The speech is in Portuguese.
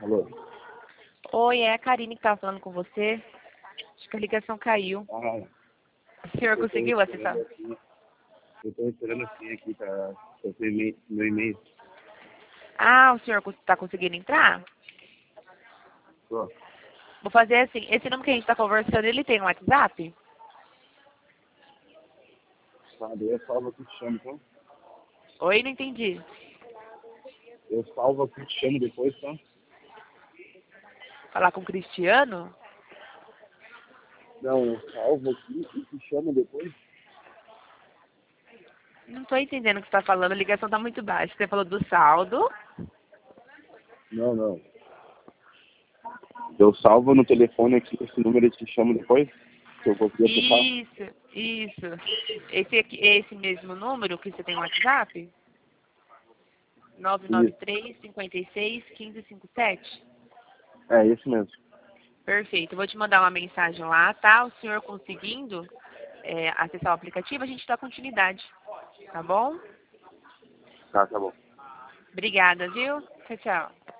Alô? Oi, é a Karine que estava falando com você. Acho que a ligação caiu. Ah, O senhor conseguiu acessar? eu tô esperando aqui pra receber meu e-mail. Ah, o senhor está conseguindo entrar? Tô. Vou fazer assim. Esse número que a gente está conversando, ele tem um WhatsApp? Tá, daí eu salvo aqui e te chamo, então. Oi, não entendi. Eu salvo aqui e te chamo depois, tá? Falar com o Cristiano? Não, eu salvo aqui e te chamo depois. Não estou entendendo o que você está falando. A ligação está muito baixa. Você falou do saldo. Não, não. Eu salvo no telefone aqui esse número e te chamo depois. Se eu conseguir acessar. Isso. Esse mesmo número que você tem no WhatsApp? Isso. 993 56 1557? É, esse mesmo. Perfeito. Eu vou te mandar uma mensagem lá, tá? O senhor conseguindo acessar o aplicativo, a gente dá continuidade. Tá bom? Tá bom. Obrigada, viu? Tchau, tchau.